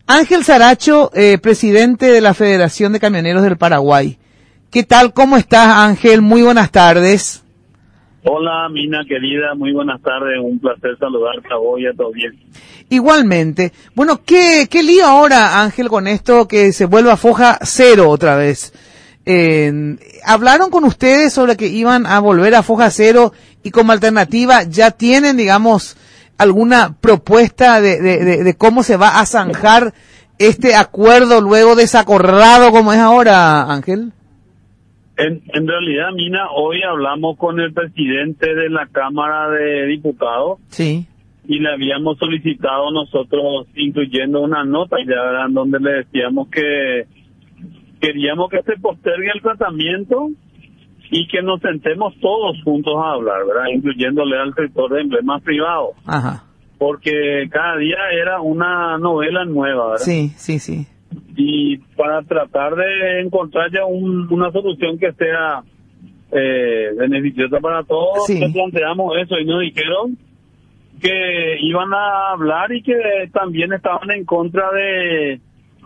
Ángel Saracho, presidente de la Federación de Camioneros del Paraguay. ¿Qué tal? ¿Cómo estás, Ángel? Muy buenas tardes. Hola, Mina querida, muy buenas tardes. Un placer saludarte a vos y a todo bien. Igualmente. Bueno, ¿qué lío ahora, Ángel, con esto que se vuelva a foja cero otra vez? ¿Hablaron con ustedes sobre que iban a volver a foja cero y como alternativa ya tienen, digamos, alguna propuesta de cómo se va a zanjar este acuerdo luego desacorrado como es ahora, Ángel? En realidad, Mina, hoy hablamos con el presidente de la Cámara de Diputados. Sí. Y le habíamos solicitado nosotros, incluyendo una nota ya en donde le decíamos que queríamos que se postergue el tratamiento y que nos sentemos todos juntos a hablar, ¿verdad? Incluyéndole al sector de emblemas privados. Ajá. Porque cada día era una novela nueva, ¿verdad? Sí, sí, sí. Y para tratar de encontrar ya una solución que sea beneficiosa para todos, Sí. le planteamos eso y nos dijeron que iban a hablar y que también estaban en contra de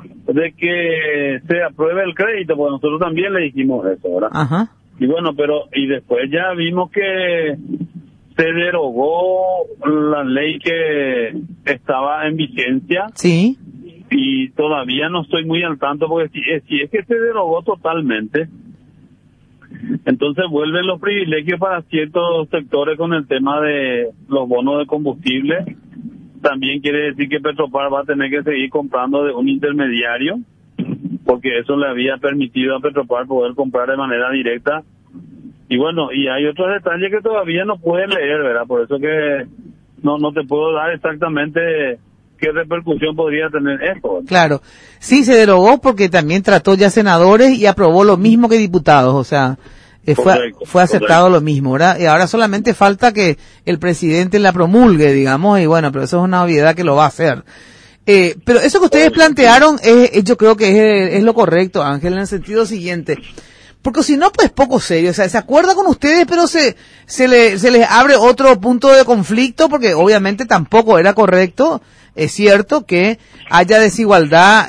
que se apruebe el crédito, porque nosotros también le dijimos eso, ¿verdad? Ajá. Y bueno, y después ya vimos que se derogó la ley que estaba en vigencia. Sí. Y todavía no estoy muy al tanto, porque si es que se derogó totalmente, entonces vuelven los privilegios para ciertos sectores con el tema de los bonos de combustible. También quiere decir que Petropar va a tener que seguir comprando de un intermediario, porque eso le había permitido a Petropar poder comprar de manera directa. Y bueno, y hay otros detalles que todavía no puedes leer, ¿verdad? Por eso que no te puedo dar exactamente qué repercusión podría tener esto. Claro. Sí, se derogó porque también trató ya senadores y aprobó lo mismo que diputados, o sea, fue aceptado lo mismo, ¿verdad? Y ahora solamente falta que el presidente la promulgue, digamos, y bueno, pero eso es una obviedad que lo va a hacer. Pero eso que ustedes plantearon, yo creo que es lo correcto, Ángel, en el sentido siguiente. Porque si no, pues poco serio, o sea, se acuerda con ustedes, pero se les abre otro punto de conflicto, porque obviamente tampoco era correcto. Es cierto que haya desigualdad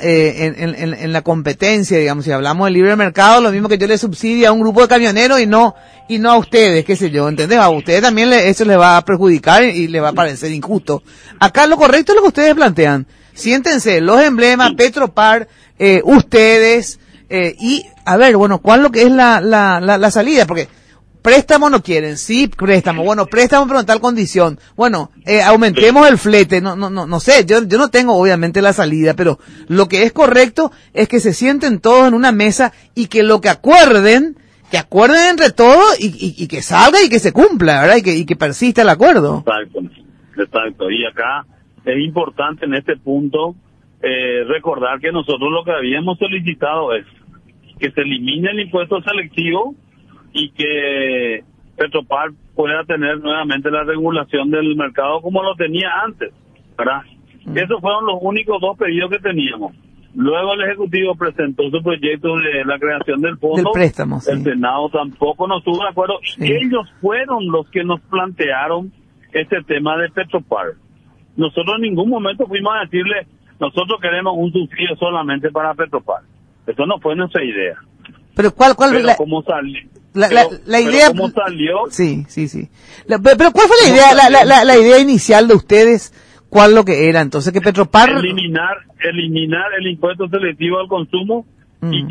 en la competencia, digamos, si hablamos del libre mercado, lo mismo que yo le subsidio a un grupo de camioneros y no a ustedes, qué sé yo, ¿entendés? A ustedes también eso les va a perjudicar y les va a parecer injusto. Acá lo correcto es lo que ustedes plantean. Siéntense, los emblemas, Petropar, ustedes, y a ver, bueno, ¿cuál es lo que es la salida? Porque préstamo no quieren, sí, préstamo, bueno, préstamo pero en tal condición, bueno, aumentemos el flete, no sé, yo no tengo obviamente la salida, pero lo que es correcto es que se sienten todos en una mesa y que lo que acuerden entre todos y que salga y que se cumpla, ¿verdad? Y que persista el acuerdo. Exacto, y acá es importante en este punto recordar que nosotros lo que habíamos solicitado es que se elimine el impuesto selectivo y que Petropar pueda tener nuevamente la regulación del mercado como lo tenía antes, ¿verdad? Esos fueron los únicos dos pedidos que teníamos. Luego el Ejecutivo presentó su proyecto de la creación del fondo. Del préstamo, sí. El Senado tampoco nos estuvo de acuerdo. Sí. Y ellos fueron los que nos plantearon este tema de Petropar. Nosotros en ningún momento fuimos a decirle, nosotros queremos un subsidio solamente para Petropar. Eso no fue nuestra idea. Pero ¿cuál ¿cómo salió? La idea, ¿cómo salió? Sí. Pero ¿cuál fue la idea, la idea inicial de ustedes? ¿Cuál lo que era? Entonces que Petropar eliminar el impuesto selectivo al consumo y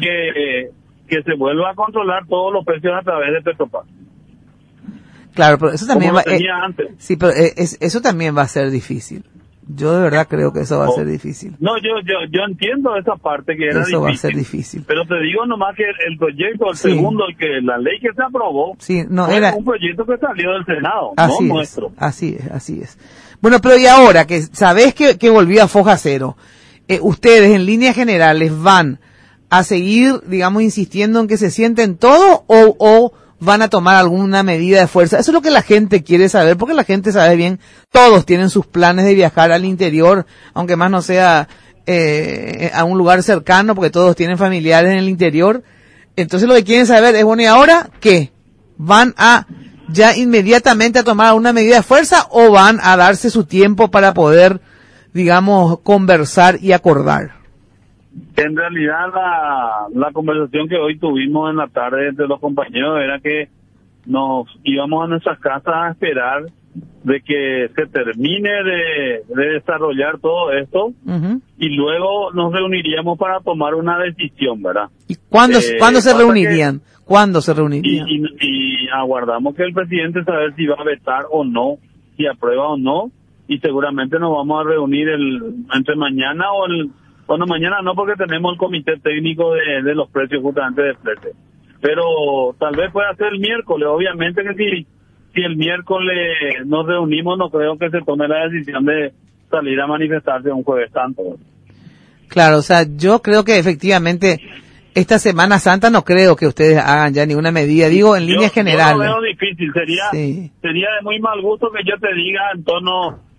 que se vuelva a controlar todos los precios a través de Petropar. Claro, pero eso también como lo tenía antes. Sí, pero eso también va a ser difícil. Yo de verdad creo que eso va a ser difícil. No, yo entiendo esa parte que era eso difícil. Va a ser difícil. Pero te digo nomás que el proyecto, el segundo, la ley que se aprobó, fue un proyecto que salió del Senado, así no es, nuestro. Así es. Bueno, pero y ahora que sabés que volvió a foja cero, ustedes en líneas generales van a seguir, digamos, insistiendo en que se sienten todos o van a tomar alguna medida de fuerza. Eso es lo que la gente quiere saber, porque la gente sabe bien, todos tienen sus planes de viajar al interior, aunque más no sea a un lugar cercano, porque todos tienen familiares en el interior. Entonces lo que quieren saber es, bueno, ¿y ahora qué? ¿Van a ya inmediatamente a tomar una medida de fuerza o van a darse su tiempo para poder digamos, conversar y acordar? En realidad la conversación que hoy tuvimos en la tarde entre los compañeros era que nos íbamos a nuestras casas a esperar de que se termine de desarrollar todo esto y luego nos reuniríamos para tomar una decisión, ¿verdad? ¿Y cuándo se reunirían? ¿Cuándo se reunirían? Y aguardamos que el presidente saber si va a vetar o no, si aprueba o no, y seguramente nos vamos a reunir entre mañana bueno, mañana no, porque tenemos el comité técnico de los precios justamente de flete. Pero tal vez pueda ser el miércoles. Obviamente que si el miércoles nos reunimos, no creo que se tome la decisión de salir a manifestarse un Jueves Santo. Claro, o sea, yo creo que efectivamente esta Semana Santa no creo que ustedes hagan ya ninguna medida, digo en líneas generales. Yo lo veo difícil, sería de muy mal gusto que yo te diga en tono...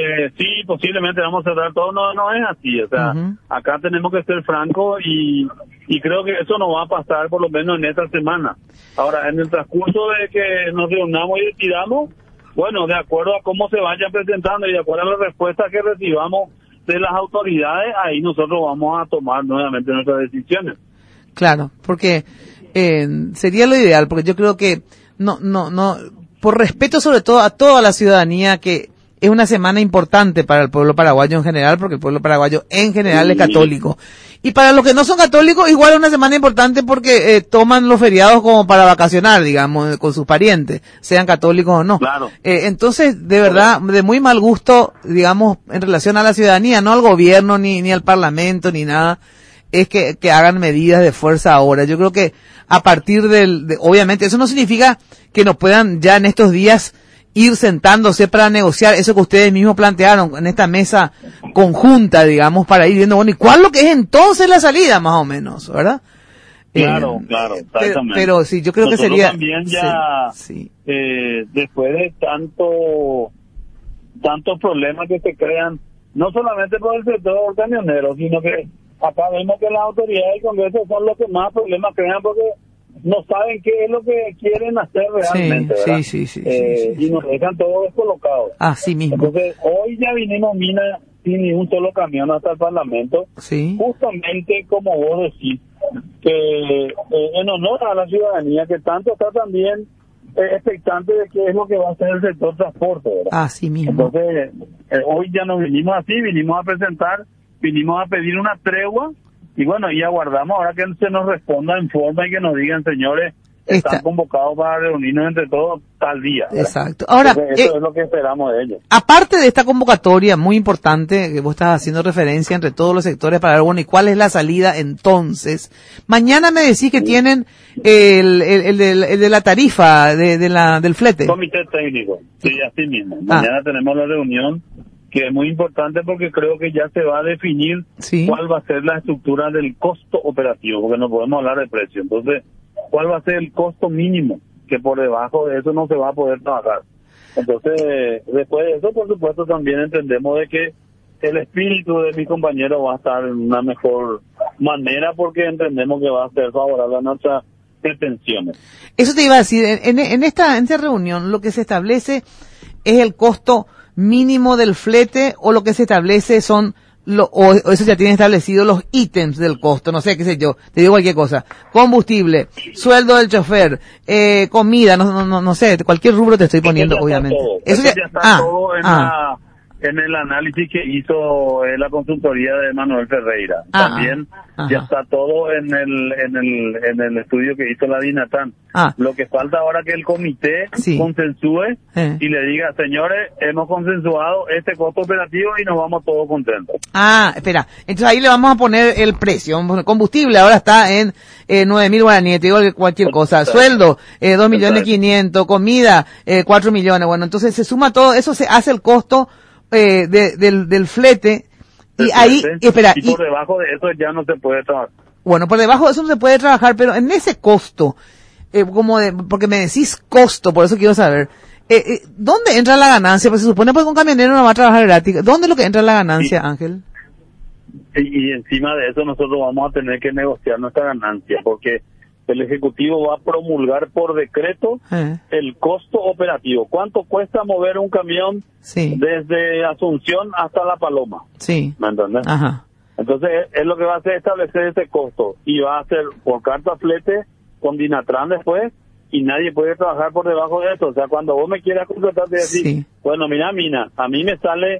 sí, posiblemente vamos a cerrar todo, no es así, o sea, acá tenemos que ser francos y creo que eso no va a pasar por lo menos en esta semana. Ahora, en el transcurso de que nos reunamos y decidamos, bueno, de acuerdo a cómo se vayan presentando y de acuerdo a las respuestas que recibamos de las autoridades, ahí nosotros vamos a tomar nuevamente nuestras decisiones. Claro, porque sería lo ideal, porque yo creo que no, por respeto sobre todo a toda la ciudadanía, que es una semana importante para el pueblo paraguayo en general, porque el pueblo paraguayo en general es católico. Y para los que no son católicos, igual es una semana importante porque toman los feriados como para vacacionar, digamos, con sus parientes, sean católicos o no. Claro. Entonces, de verdad, de muy mal gusto, digamos, en relación a la ciudadanía, no al gobierno, ni al parlamento, ni nada, es que hagan medidas de fuerza ahora. Yo creo que a partir obviamente, eso no significa que no puedan ya en estos días ir sentándose para negociar eso que ustedes mismos plantearon en esta mesa conjunta, digamos, para ir viendo, bueno, ¿y cuál es lo que es entonces la salida, más o menos, verdad? Claro, exactamente. Pero sí, yo creo nosotros que sería... también ya, después de tantos problemas que se crean, no solamente por el sector camionero, sino que acá vemos que las autoridades del Congreso son los que más problemas crean porque no saben qué es lo que quieren hacer realmente, ¿verdad? Sí. Y nos dejan todos descolocados. Así mismo. Entonces, hoy ya vinimos, Mina, sin ni un solo camión hasta el Parlamento, justamente como vos decís, que en honor a la ciudadanía que tanto está también expectante de qué es lo que va a hacer el sector transporte, ¿verdad? Así mismo. Entonces, hoy ya nos vinimos así, vinimos a presentar, vinimos a pedir una tregua. Y bueno, y aguardamos ahora que se nos responda en forma y que nos digan, señores, están convocados para reunirnos entre todos tal día, ¿verdad? Exacto. Ahora, eso es lo que esperamos de ellos. Aparte de esta convocatoria muy importante que vos estás haciendo referencia entre todos los sectores para ver, bueno, ¿y cuál es la salida entonces? Mañana me decís que tienen el de la tarifa del flete. Comité técnico, sí, así mismo. Mañana tenemos la reunión, que es muy importante porque creo que ya se va a definir cuál va a ser la estructura del costo operativo, porque no podemos hablar de precio. Entonces, ¿cuál va a ser el costo mínimo? Que por debajo de eso no se va a poder trabajar. Entonces, después de eso, por supuesto, también entendemos de que el espíritu de mi compañero va a estar en una mejor manera porque entendemos que va a ser favorable a nuestras pretensiones. Eso te iba a decir, en esta reunión lo que se establece es el costo mínimo del flete, o lo que se establece son o eso ya tiene establecido los ítems del costo, no sé, qué sé yo, te digo cualquier cosa, combustible, sueldo del chofer, comida, no sé, cualquier rubro te estoy poniendo, obviamente. Eso ya está todo en el análisis que hizo la consultoría de Manuel Ferreira. También ya está todo en el estudio que hizo la DINATAN. Lo que falta ahora que el comité consensúe y le diga, señores, hemos consensuado este costo operativo y nos vamos todos contentos. Espera, entonces ahí le vamos a poner el precio. Combustible ahora está en 9.000 guaraníes, te digo cualquier cosa. Sueldo, 2.500.000, comida, 4 millones. Bueno, entonces se suma todo, eso se hace el costo del flete, y ahí, espera, y por debajo de eso ya no se puede trabajar. Bueno, por debajo de eso no se puede trabajar, pero en ese costo, porque me decís costo, por eso quiero saber, ¿dónde entra la ganancia? Pues se supone que un camionero no va a trabajar gratis. ¿Dónde es lo que entra la ganancia, Ángel? Y encima de eso nosotros vamos a tener que negociar nuestra ganancia, porque el Ejecutivo va a promulgar por decreto el costo operativo. ¿Cuánto cuesta mover un camión desde Asunción hasta La Paloma? Sí. ¿Me entendés? Ajá. Entonces, es lo que va a hacer establecer ese costo. Y va a hacer por carta flete con Dinatran después, y nadie puede trabajar por debajo de eso. O sea, cuando vos me quieras contratar, te decís, bueno, mira, Mina, a mí me sale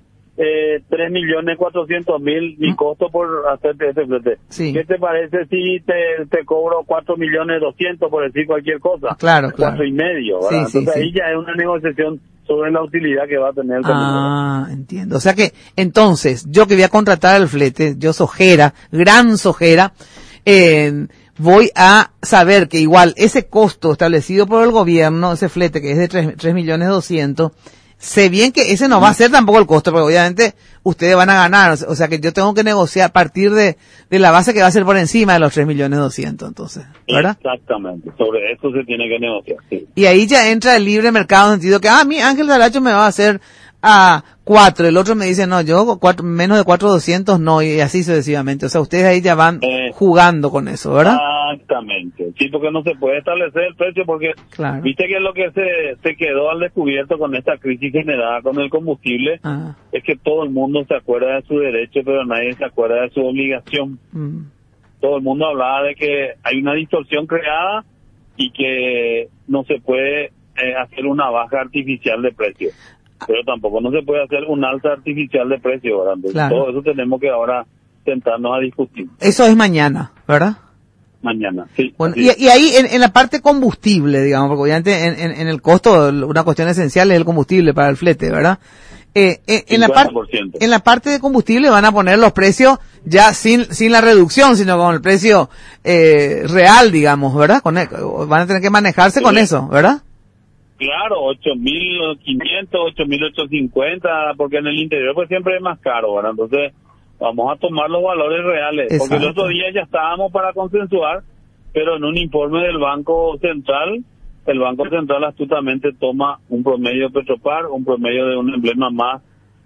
3.400.000 mi costo por hacerte ese flete. ¿Qué te parece si te cobro 4.200.000 por decir cualquier cosa? Claro, 4.5, ¿verdad? Entonces ahí ya es una negociación sobre la utilidad que va a tener el camionero. Entiendo. O sea que, entonces, yo que voy a contratar el flete, yo Sojera, gran Sojera, voy a saber que igual ese costo establecido por el gobierno, ese flete que es de 3.200.000, sé bien que ese no va a ser tampoco el costo, porque obviamente ustedes van a ganar, o sea que yo tengo que negociar a partir de la base que va a ser por encima de los 3.200.000, entonces, ¿verdad? Exactamente, sobre eso se tiene que negociar, sí. Y ahí ya entra el libre mercado en el sentido que, mi Ángel Saracho me va a hacer a 4, el otro me dice, no, yo menos de 4.200 no, y así sucesivamente. O sea, ustedes ahí ya van jugando con eso, ¿verdad? Exactamente. Sí, porque no se puede establecer el precio porque, viste que lo que se quedó al descubierto con esta crisis generada con el combustible es que todo el mundo se acuerda de su derecho, pero nadie se acuerda de su obligación. Todo el mundo hablaba de que hay una distorsión creada y que no se puede hacer una baja artificial de precios. Pero tampoco no se puede hacer un alza artificial de precio, ¿verdad? Entonces, todo eso tenemos que ahora sentarnos a discutir. Eso es mañana, ¿verdad? Mañana, sí. Bueno, y ahí en la parte combustible, digamos, porque obviamente en el costo una cuestión esencial es el combustible para el flete, ¿verdad? En la parte de combustible van a poner los precios ya sin la reducción, sino con el precio real, digamos, ¿verdad? Van a tener que manejarse con eso, ¿verdad? Claro, 8.500, 8.850, porque en el interior pues siempre es más caro, ¿verdad? Entonces vamos a tomar los valores reales. Porque el otro día ya estábamos para consensuar, pero en un informe del Banco Central, el Banco Central astutamente toma un promedio de Petropar, un promedio de un emblema más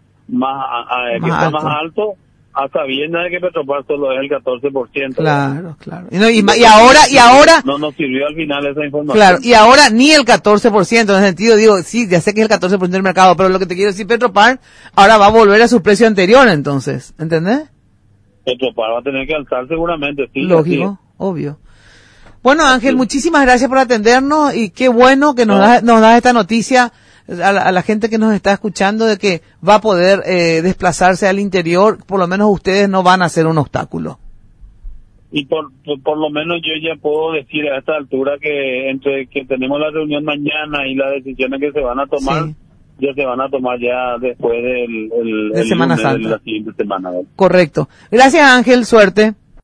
alto, a sabiendas de que Petropar solo es el 14%. Claro. Y ahora no nos sirvió al final esa información. Claro, y ahora ni el 14%, en el sentido, digo, sí, ya sé que es el 14% del mercado, pero lo que te quiero decir, Petropar ahora va a volver a su precio anterior, entonces, ¿entendés? Petropar va a tener que alzar seguramente, sí. Lógico, obvio. Bueno, Ángel, muchísimas gracias por atendernos y qué bueno que nos das esta noticia a la gente que nos está escuchando de que va a poder desplazarse al interior, por lo menos ustedes no van a ser un obstáculo. Y por lo menos yo ya puedo decir a esta altura que entre que tenemos la reunión mañana y las decisiones que se van a tomar, ya se van a tomar ya después de Semana Santa. de la siguiente semana, ¿verdad? Correcto. Gracias, Ángel, suerte.